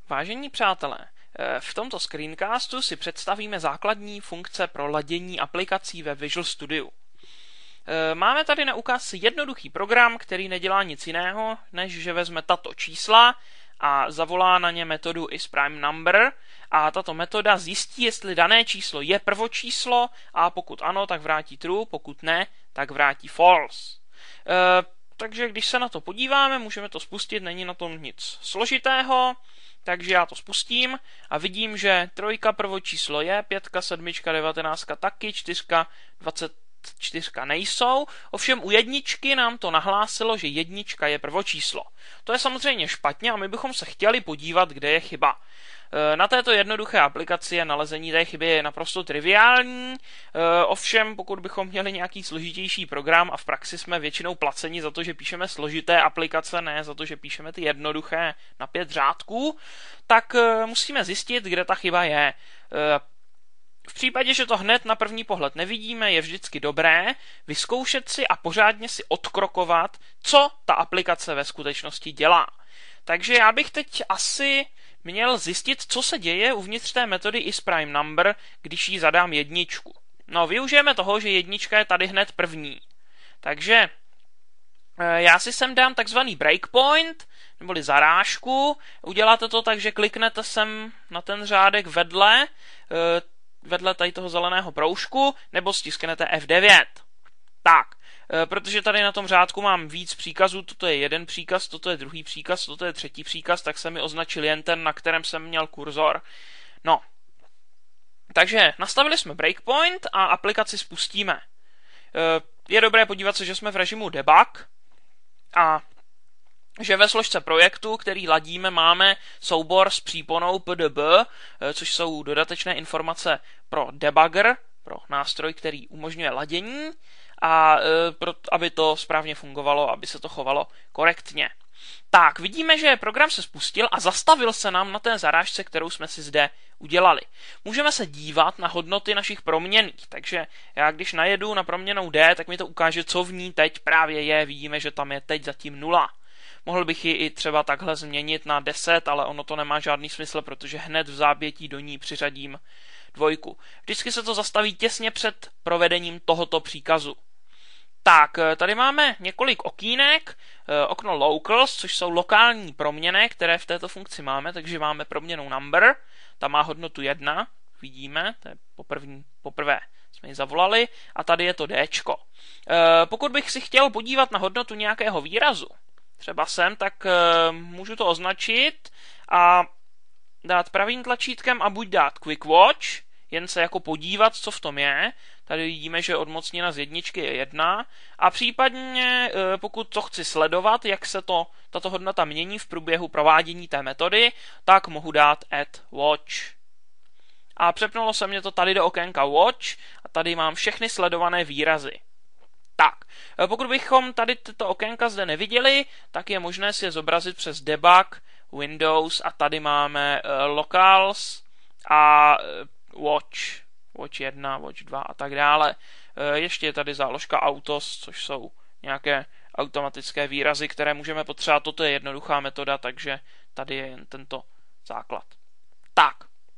Vážení přátelé, v tomto screencastu si představíme základní funkce pro ladění aplikací ve Visual Studio. Máme tady na ukázce jednoduchý program, který nedělá nic jiného, než že vezme tato čísla a zavolá na ně metodu isPrimeNumber a tato metoda zjistí, jestli dané číslo je prvočíslo a pokud ano, tak vrátí true, pokud ne, tak vrátí false. Takže když se na to podíváme, můžeme to spustit, není na tom nic složitého, takže já to spustím a vidím, že 3 prvočíslo je, 5, 7, 19 taky, 4, 24 nejsou, ovšem u jedničky nám to nahlásilo, že jednička je prvočíslo. To je samozřejmě špatně a my bychom se chtěli podívat, kde je chyba. Na této jednoduché aplikaci je nalezení té chyby naprosto triviální, ovšem pokud bychom měli nějaký složitější program a v praxi jsme většinou placeni za to, že píšeme složité aplikace, ne za to, že píšeme ty jednoduché na 5 řádků, tak musíme zjistit, kde ta chyba je. V případě, že to hned na první pohled nevidíme, je vždycky dobré vyzkoušet si a pořádně si odkrokovat, co ta aplikace ve skutečnosti dělá. Takže já bych teď asi měl zjistit, co se děje uvnitř té metody isPrimeNumber, když jí zadám jedničku. No, využijeme toho, že jednička je tady hned první. Takže já si sem dám takzvaný breakpoint, neboli zarážku. Uděláte to tak, že kliknete sem na ten řádek vedle tady toho zeleného proužku, nebo stisknete F9. Tak, protože tady na tom řádku mám víc příkazů, toto je jeden příkaz, toto je druhý příkaz, toto je třetí příkaz, tak se mi označil jen ten, na kterém jsem měl kurzor. No, takže nastavili jsme breakpoint a aplikaci spustíme. Je dobré podívat se, že jsme v režimu debug a že ve složce projektu, který ladíme, máme soubor s příponou PDB, což jsou dodatečné informace pro debugger, pro nástroj, který umožňuje ladění, a aby to správně fungovalo, aby se to chovalo korektně. Tak, vidíme, že program se spustil a zastavil se nám na té zarážce, kterou jsme si zde udělali. Můžeme se dívat na hodnoty našich proměnných, takže já když najedu na proměnnou D, tak mi to ukáže, co v ní teď právě je. Vidíme, že tam je teď zatím 0. Mohl bych ji i třeba takhle změnit na 10, ale ono to nemá žádný smysl, protože hned v zábětí do ní přiřadím 2. Vždycky se to zastaví těsně před provedením tohoto příkazu. Tak, tady máme několik okýnek, okno locals, což jsou lokální proměnné, které v této funkci máme, takže máme proměnnou number, ta má hodnotu 1, vidíme, to je poprvé jsme ji zavolali, a tady je to Dčko. Pokud bych si chtěl podívat na hodnotu nějakého výrazu, třeba sem, tak můžu to označit a dát pravým tlačítkem a buď dát quick watch, jen se jako podívat, co v tom je. Tady vidíme, že odmocnina z jedničky je 1 a případně, pokud to chci sledovat, jak se tato hodnota mění v průběhu provádění té metody, tak mohu dát add watch. A přepnulo se mě to tady do okénka watch a tady mám všechny sledované výrazy. Tak, pokud bychom tady tyto okénka zde neviděli, tak je možné si je zobrazit přes debug, Windows a tady máme locals a watch 1, watch 2 a tak dále. Ještě je tady záložka autos, což jsou nějaké automatické výrazy, které můžeme potřebovat. Toto je jednoduchá metoda, takže tady je jen tento základ. Tak.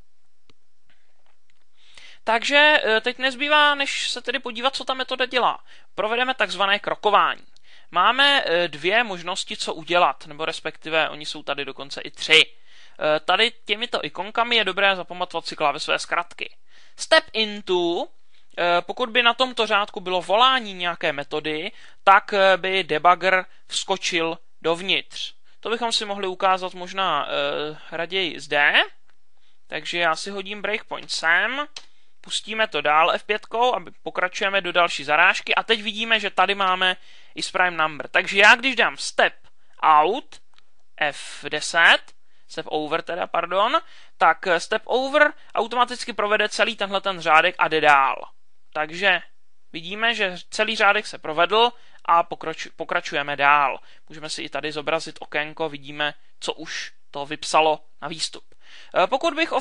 Takže teď nezbývá, než se tedy podívat, co ta metoda dělá. Provedeme takzvané krokování. Máme 2 možnosti, co udělat, nebo respektive oni jsou tady dokonce i 3. Tady těmito ikonkami je dobré zapamatovat si klávesové zkratky. Step into, pokud by na tomto řádku bylo volání nějaké metody, tak by debugger vskočil dovnitř. To bychom si mohli ukázat možná raději zde. Takže já si hodím breakpoint sem, pustíme to dál F5 a pokračujeme do další zarážky a teď vidíme, že tady máme isPrimeNumber. Takže já když dám step out, F10, step over teda, pardon, tak step over automaticky provede celý tenhle ten řádek a jde dál. Takže vidíme, že celý řádek se provedl a pokračujeme dál. Můžeme si i tady zobrazit okénko, vidíme, co už to vypsalo na výstup. Pokud bych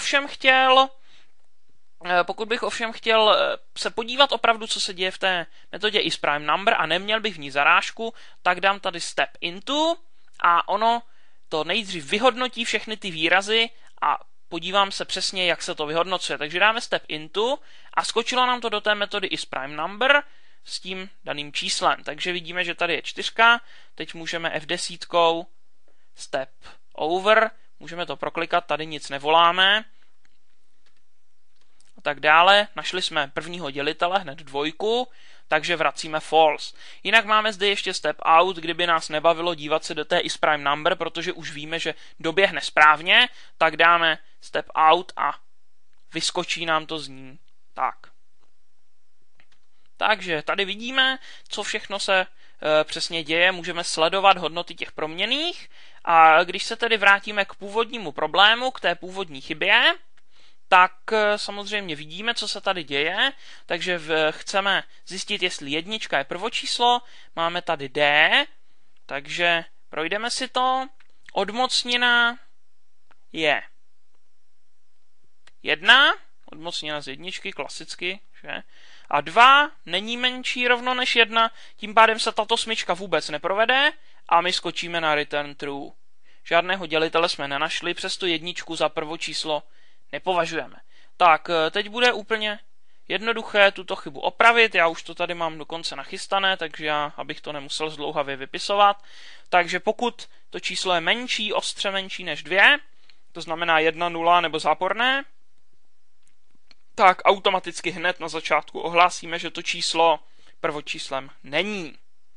ovšem chtěl se podívat opravdu, co se děje v té metodě isPrimeNumber a neměl bych v ní zarážku, tak dám tady step into a ono to nejdřív vyhodnotí všechny ty výrazy a podívám se přesně, jak se to vyhodnocuje. Takže dáme step into a skočilo nám to do té metody isPrimeNumber s tím daným číslem. Takže vidíme, že tady je 4, teď můžeme F10 step over, můžeme to proklikat, tady nic nevoláme. A tak dále, našli jsme prvního dělitele, hned 2, takže vracíme false. Jinak máme zde ještě step out, kdyby nás nebavilo dívat se do té isPrimeNumber, protože už víme, že doběhne správně, tak dáme step out a vyskočí nám to z ní. Tak. Takže tady vidíme, co všechno se přesně děje, můžeme sledovat hodnoty těch proměnných a když se tedy vrátíme k původnímu problému, k té původní chybě, tak samozřejmě vidíme, co se tady děje, takže chceme zjistit, jestli 1 je prvočíslo, máme tady D, takže projdeme si to, odmocnina je 1, odmocnina z 1, klasicky, že? A 2 není menší rovno než 1, tím pádem se tato smyčka vůbec neprovede a my skočíme na return true. Žádného dělitele jsme nenašli, přesto 1 za prvočíslo nepovažujeme. Tak, teď bude úplně jednoduché tuto chybu opravit, já už to tady mám dokonce nachystané, takže já, abych to nemusel zdlouhavě vypisovat. Takže pokud to číslo je menší, ostře menší než 2, to znamená 1, 0 nebo záporné, tak automaticky hned na začátku ohlásíme, že to číslo prvočíslem není.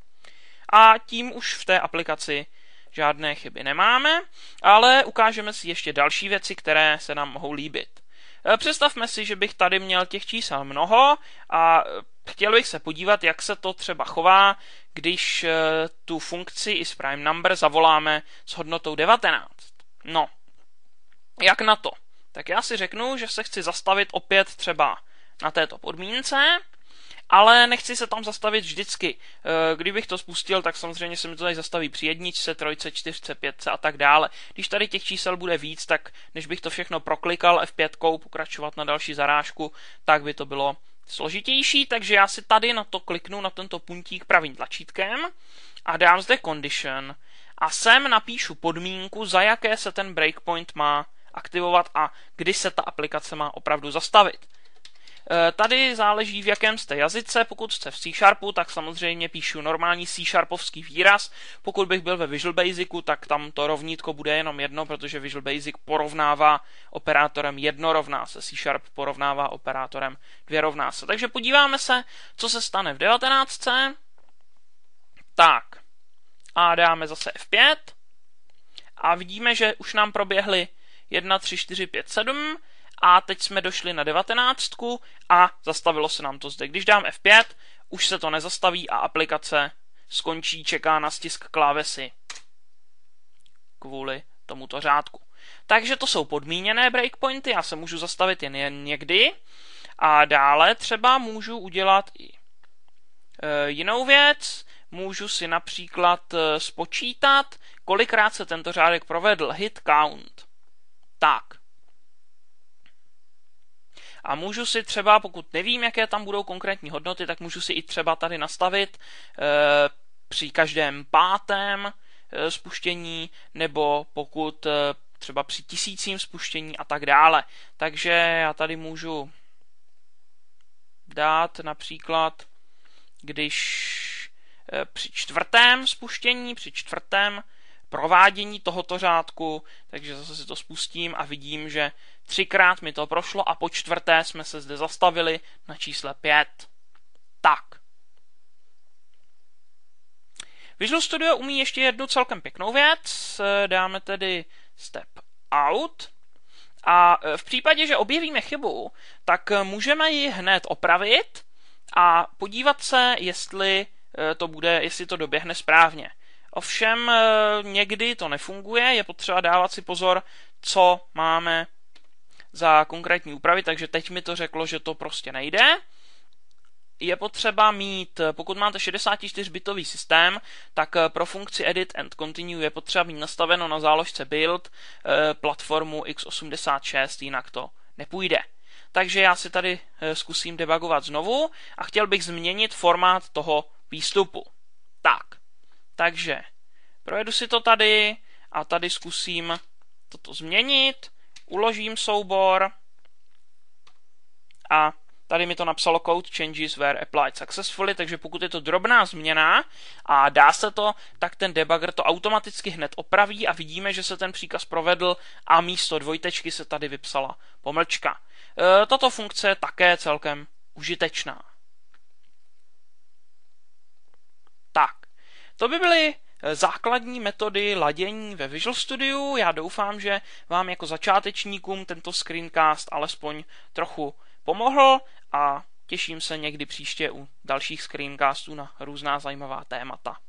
A tím už v té aplikaci žádné chyby nemáme, ale ukážeme si ještě další věci, které se nám mohou líbit. Představme si, že bych tady měl těch čísel mnoho a chtěl bych se podívat, jak se to třeba chová, když tu funkci isPrimeNumber zavoláme s hodnotou 19. No, jak na to? Tak já si řeknu, že se chci zastavit opět třeba na této podmínce, ale nechci se tam zastavit vždycky. Kdybych to spustil, tak samozřejmě se mi to tady zastaví při 1, 3, 4, 5 a tak dále. Když tady těch čísel bude víc, tak než bych to všechno proklikal F5, pokračovat na další zarážku, tak by to bylo složitější, takže já si tady na to kliknu, na tento puntík pravým tlačítkem a dám zde condition a sem napíšu podmínku, za jaké se ten breakpoint má aktivovat a kdy se ta aplikace má opravdu zastavit. Tady záleží, v jakém jste jazyce. Pokud jste v C Sharpu, tak samozřejmě píšu normální C Sharpovský výraz. Pokud bych byl ve Visual Basicu, tak tam to rovnítko bude jenom 1, protože Visual Basic porovnává operátorem 1 rovná se, C Sharp porovnává operátorem 2 rovná se. Takže podíváme se, co se stane v 19. Tak. A dáme zase F5. A vidíme, že už nám proběhly 1, 3, 4, 5, 7 a teď jsme došli na 19 a zastavilo se nám to zde. Když dám F5, už se to nezastaví a aplikace skončí, čeká na stisk klávesy kvůli tomuto řádku. Takže to jsou podmíněné breakpointy, já se můžu zastavit jen někdy a dále třeba můžu udělat i jinou věc, můžu si například spočítat, kolikrát se tento řádek provedl, hit count. Tak. A můžu si třeba, pokud nevím, jaké tam budou konkrétní hodnoty, tak můžu si i třeba tady nastavit při každém 5. spuštění, nebo pokud třeba při 1000. spuštění a tak dále. Takže já tady můžu dát například, když při 4. spuštění, při 4. provádění tohoto řádku, takže zase si to spustím a vidím, že 3krát mi to prošlo a po 4. jsme se zde zastavili na čísle 5. Tak. Visual Studio umí ještě jednu celkem pěknou věc. Dáme tedy step out. A v případě, že objevíme chybu, tak můžeme ji hned opravit a podívat se, jestli to doběhne správně. Ovšem někdy to nefunguje, je potřeba dávat si pozor, co máme za konkrétní úpravy, takže teď mi to řeklo, že to prostě nejde. Je potřeba mít, pokud máte 64-bitový systém, tak pro funkci Edit and Continue je potřeba mít nastaveno na záložce Build platformu x86, jinak to nepůjde. Takže já si tady zkusím debugovat znovu a chtěl bych změnit formát toho výstupu. Tak. Takže projedu si to tady a tady zkusím toto změnit, uložím soubor a tady mi to napsalo code changes were applied successfully, takže pokud je to drobná změna a dá se to, tak ten debugger to automaticky hned opraví a vidíme, že se ten příkaz provedl a místo dvojtečky se tady vypsala pomlčka. Tato funkce je také celkem užitečná. Tak, to by byly základní metody ladění ve Visual Studiu. Já doufám, že vám jako začátečníkům tento screencast alespoň trochu pomohl a těším se někdy příště u dalších screencastů na různá zajímavá témata.